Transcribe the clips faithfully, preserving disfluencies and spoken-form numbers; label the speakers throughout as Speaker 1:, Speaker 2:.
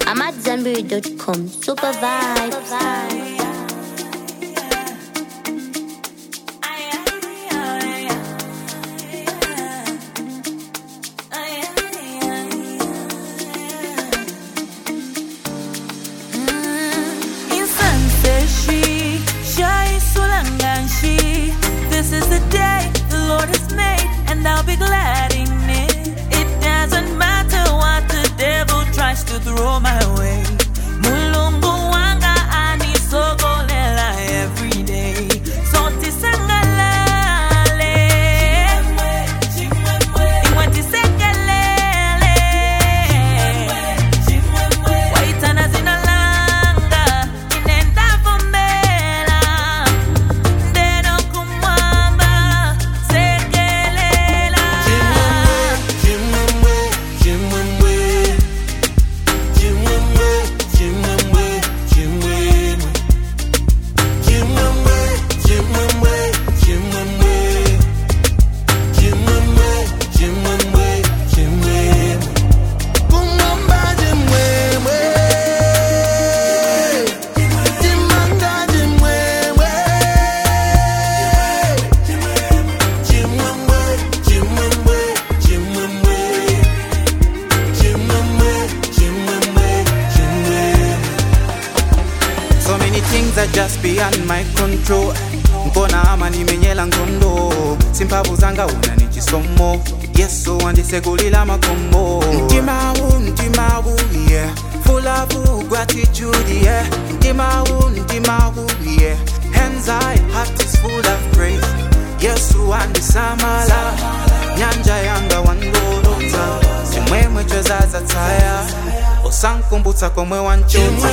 Speaker 1: I'm at Zanberry dot com. Super vibe. Super vibe.
Speaker 2: This is the day the Lord has made, and I'll be glad in it. It doesn't matter what the devil tries to throw my way. Mulungu wanga anisogolela every day. So tisangalale, ingwati sekelele, waitana zinalanga, inenda vumbela.
Speaker 3: Just beyond my control. Mpona amani menyela ngondo. Simpavu zanga unanichisomo. Yesu wandisegulila makombo. Ntimawu, ntimawu, yeah. Full of gratitude, yeah. Ntimawu, ntimawu, yeah. Hands high, heart is full of praise. Yesu wandisamala. Nyanja yanga wangorota. Simwemwe chozaza taya. Osankumbutsa komwe wanchota.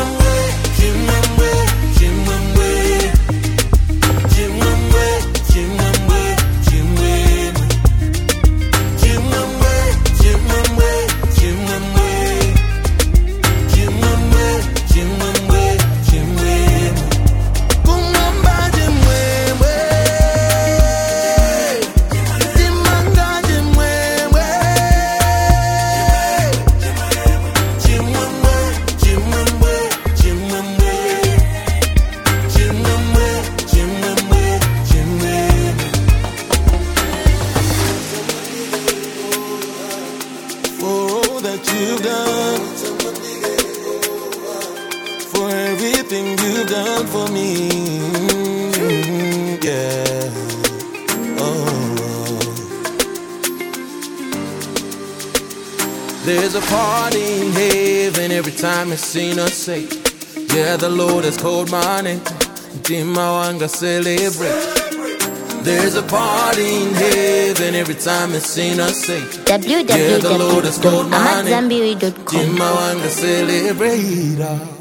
Speaker 3: You've done for everything you've done for me, yeah. Oh, there's a party in heaven every time it's seen us say, yeah, the Lord has called my name. Dimawanga celebrate. There's a party in heaven every time it's seen us say,
Speaker 1: w w w dot I'm at Zanberry dot com.
Speaker 3: Dimawanga celebrate.